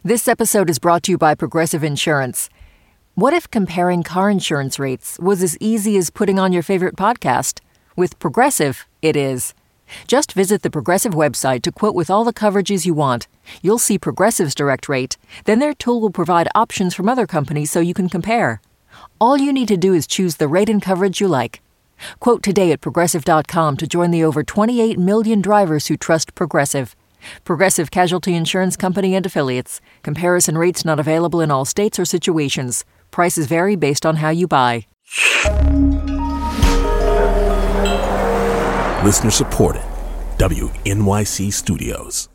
This episode is brought to you by Progressive Insurance. What if comparing car insurance rates was as easy as putting on your favorite podcast? With Progressive, it is. Just visit the Progressive website to quote with all the coverages you want. You'll see Progressive's direct rate. Then their tool will provide options from other companies so you can compare. All you need to do is choose the rate and coverage you like. Quote today at Progressive.com to join the over 28 million drivers who trust Progressive. Progressive Casualty Insurance Company and Affiliates. Comparison rates not available in all states or situations. Prices vary based on how you buy. Listener supported. WNYC Studios.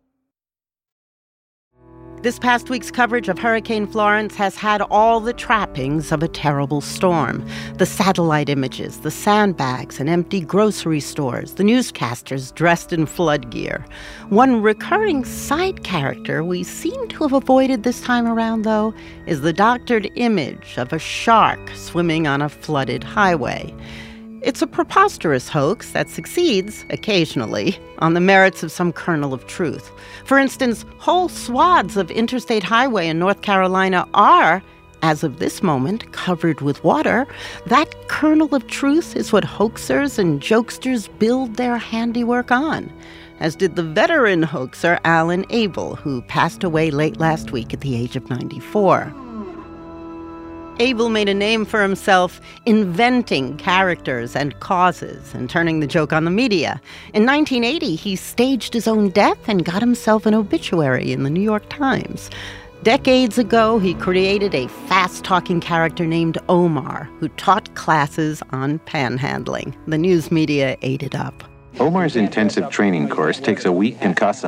This past week's coverage of Hurricane Florence has had all the trappings of a terrible storm. The satellite images, the sandbags and empty grocery stores, the newscasters dressed in flood gear. One recurring side character we seem to have avoided this time around, though, is the doctored image of a shark swimming on a flooded highway. It's a preposterous hoax that succeeds, occasionally, on the merits of some kernel of truth. For instance, whole swaths of interstate highway in North Carolina are, as of this moment, covered with water. That kernel of truth is what hoaxers and jokesters build their handiwork on, as did the veteran hoaxer Alan Abel, who passed away late last week at the age of 94. Abel made a name for himself inventing characters and causes and turning the joke on the media. In 1980, he staged his own death and got himself an obituary in the New York Times. Decades ago, he created a fast-talking character named Omar, who taught classes on panhandling. The news media ate it up. Omar's intensive training course takes a week and costs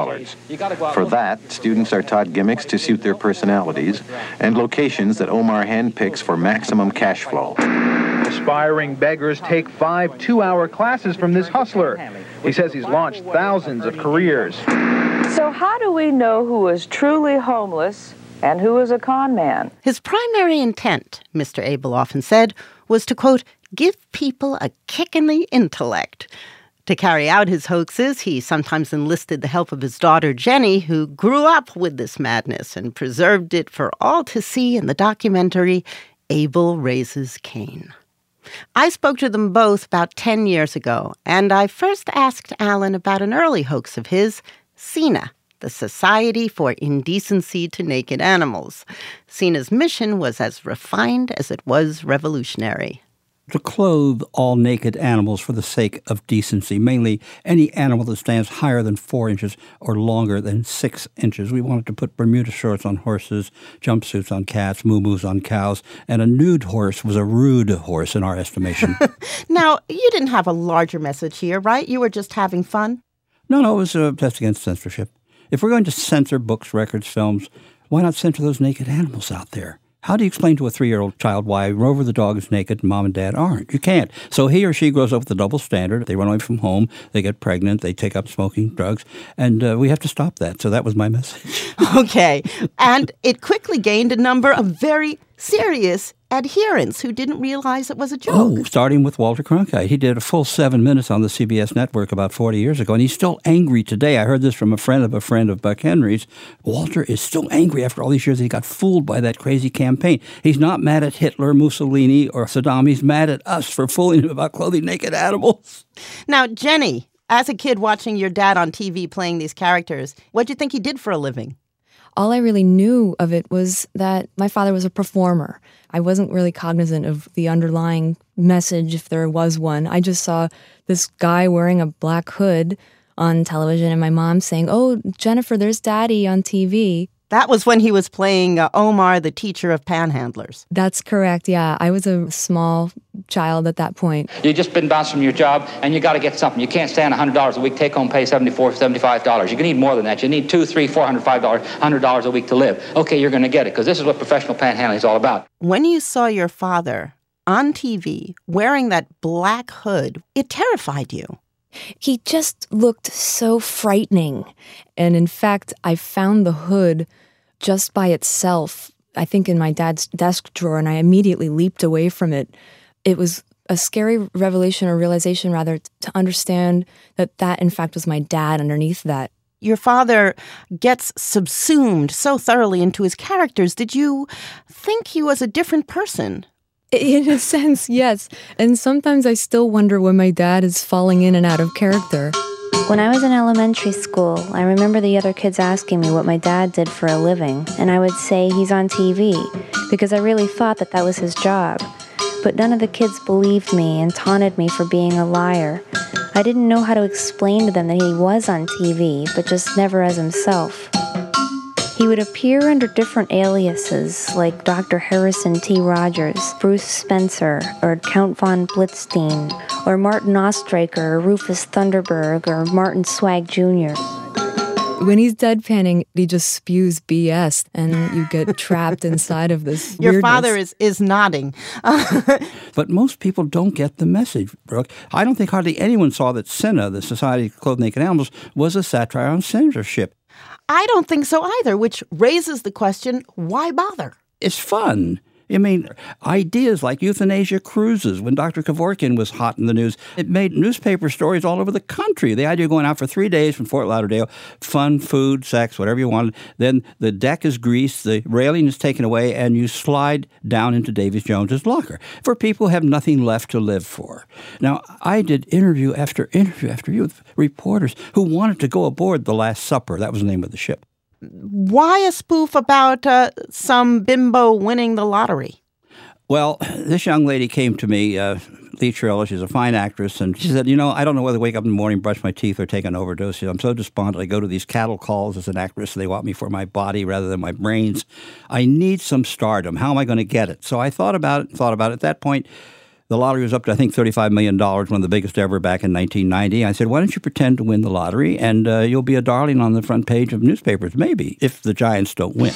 $100. For that, students are taught gimmicks to suit their personalities and locations that Omar handpicks for maximum cash flow. Aspiring beggars take 5 two-hour classes from this hustler. He says he's launched thousands of careers. So how do we know who is truly homeless and who is a con man? His primary intent, Mr. Abel often said, was to, quote, give people a kick in the intellect. To carry out his hoaxes, he sometimes enlisted the help of his daughter, Jenny, who grew up with this madness and preserved it for all to see in the documentary Abel Raises Cain. I spoke to them both about 10 years ago, and I first asked Alan about an early hoax of his, SINA, the Society for Indecency to Naked Animals. SINA's mission was as refined as it was revolutionary. To clothe all naked animals for the sake of decency, mainly any animal that stands higher than 4 inches or longer than 6 inches. We wanted to put Bermuda shorts on horses, jumpsuits on cats, moo-moos on cows, and a nude horse was a rude horse in our estimation. Now, you didn't have a larger message here, right? You were just having fun? No, it was a test against censorship. If we're going to censor books, records, films, why not censor those naked animals out there? How do you explain to a 3-year-old child why Rover the dog is naked and mom and dad aren't? You can't. So he or she grows up with a double standard. They run away from home. They get pregnant. They take up smoking drugs. And we have to stop that. So that was my message. Okay. And it quickly gained a number of very serious adherents who didn't realize it was a joke. Oh, starting with Walter Cronkite. He did a full 7 minutes on the CBS network about 40 years ago, and he's still angry today. I heard this from a friend of Buck Henry's. Walter is still angry after all these years. He got fooled by that crazy campaign. He's not mad at Hitler, Mussolini, or Saddam. He's mad at us for fooling him about clothing naked animals. Now, Jenny, as a kid watching your dad on TV playing these characters, what do you think he did for a living? All I really knew of it was that my father was a performer. I wasn't really cognizant of the underlying message, if there was one. I just saw this guy wearing a black hood on television and my mom saying, "Oh, Jennifer, there's Daddy on TV." That was when he was playing Omar, the teacher of panhandlers. That's correct, yeah. I was a small child at that point. You've just been bounced from your job, and you got to get something. You can't stand $100 a week, take-home pay $74, $75. You need more than that. You need $200, $300, $400, $100 a week to live. Okay, you're going to get it, because this is what professional panhandling is all about. When you saw your father on TV wearing that black hood, it terrified you. He just looked so frightening. And in fact, I found the hood just by itself, I think in my dad's desk drawer, and I immediately leaped away from it. It was a scary revelation or realization, rather, to understand that in fact was my dad underneath that. Your father gets subsumed so thoroughly into his characters. Did you think he was a different person? In a sense, yes. And sometimes I still wonder when my dad is falling in and out of character. When I was in elementary school, I remember the other kids asking me what my dad did for a living, and I would say he's on TV, because I really thought that was his job. But none of the kids believed me and taunted me for being a liar. I didn't know how to explain to them that he was on TV, but just never as himself. He would appear under different aliases, like Dr. Harrison T. Rogers, Bruce Spencer, or Count von Blitzstein, or Martin Ostreicher, or Rufus Thunderberg, or Martin Swag Jr. When he's deadpanning, he just spews BS, and you get trapped inside of this Your weirdness. father is nodding. But most people don't get the message, Brooke. I don't think hardly anyone saw that Cinna, the Society of Clothed Naked Animals, was a satire on censorship. I don't think so either, which raises the question, why bother? It's fun. I mean, ideas like euthanasia cruises, when Dr. Kevorkian was hot in the news, it made newspaper stories all over the country. The idea of going out for 3 days from Fort Lauderdale, fun, food, sex, whatever you wanted. Then the deck is greased, the railing is taken away, and you slide down into Davy Jones's locker for people who have nothing left to live for. Now, I did interview after interview with reporters who wanted to go aboard the Last Supper. That was the name of the ship. Why a spoof about some bimbo winning the lottery? Well, this young lady came to me, Lee Trillo. She's a fine actress, and she said, I don't know whether to wake up in the morning, brush my teeth, or take an overdose. I'm so despondent. I go to these cattle calls as an actress. They want me for my body rather than my brains. I need some stardom. How am I going to get it? So I thought about it. At that point, the lottery was up to, I think, $35 million, one of the biggest ever back in 1990. I said, why don't you pretend to win the lottery, and you'll be a darling on the front page of newspapers, maybe, if the Giants don't win.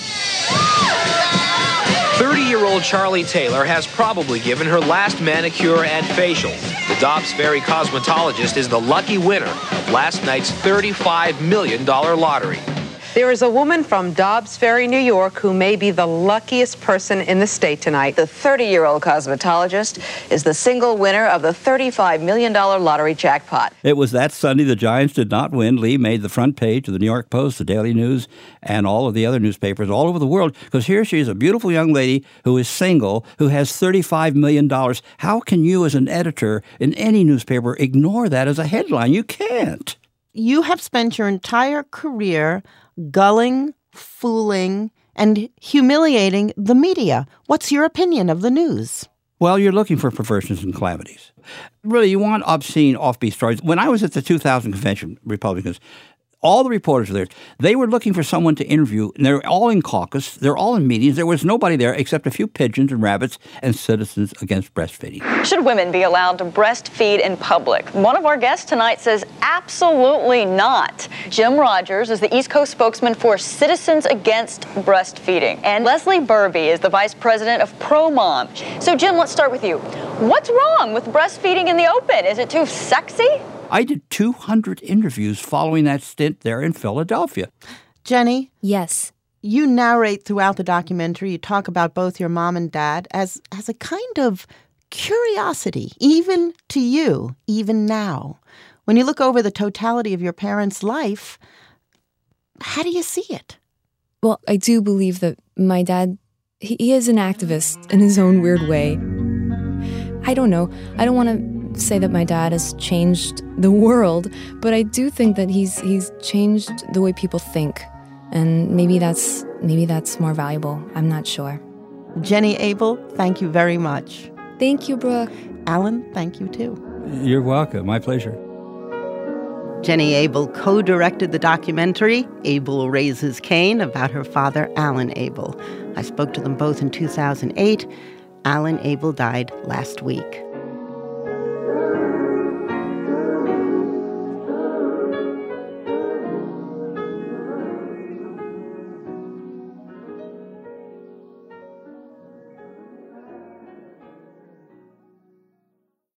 30-year-old Charlie Taylor has probably given her last manicure and facial. The Dobbs Ferry cosmetologist is the lucky winner of last night's $35 million lottery. There is a woman from Dobbs Ferry, New York, who may be the luckiest person in the state tonight. The 30-year-old cosmetologist is the single winner of the $35 million lottery jackpot. It was that Sunday the Giants did not win. Lee made the front page of the New York Post, the Daily News, and all of the other newspapers all over the world, because here she is, a beautiful young lady who is single, who has $35 million. How can you, as an editor in any newspaper, ignore that as a headline? You can't. You have spent your entire career gulling, fooling, and humiliating the media. What's your opinion of the news? Well, you're looking for perversions and calamities. Really, you want obscene, offbeat stories. When I was at the 2000 convention, Republicans, all the reporters were there. They were looking for someone to interview, and they're all in caucus. They're all in meetings. There was nobody there except a few pigeons and rabbits and Citizens Against Breastfeeding. Should women be allowed to breastfeed in public? One of our guests tonight says absolutely not. Jim Rogers is the East Coast spokesman for Citizens Against Breastfeeding. And Leslie Burby is the vice president of ProMom. So, Jim, let's start with you. What's wrong with breastfeeding in the open? Is it too sexy? I did 200 interviews following that stint there in Philadelphia. Jenny? Yes. You narrate throughout the documentary, you talk about both your mom and dad as a kind of curiosity, even to you, even now. When you look over the totality of your parents' life, how do you see it? Well, I do believe that my dad, he is an activist in his own weird way. I don't know. I don't want to say that my dad has changed the world, but I do think that he's changed the way people think, and maybe that's more valuable. I'm not sure. Jenny Abel, thank you very much. Thank you, Brooke. Alan, thank you too. You're welcome. My pleasure. Jenny Abel co-directed the documentary, Abel Raises Cain, about her father, Alan Abel. I spoke to them both in 2008. Alan Abel died last week.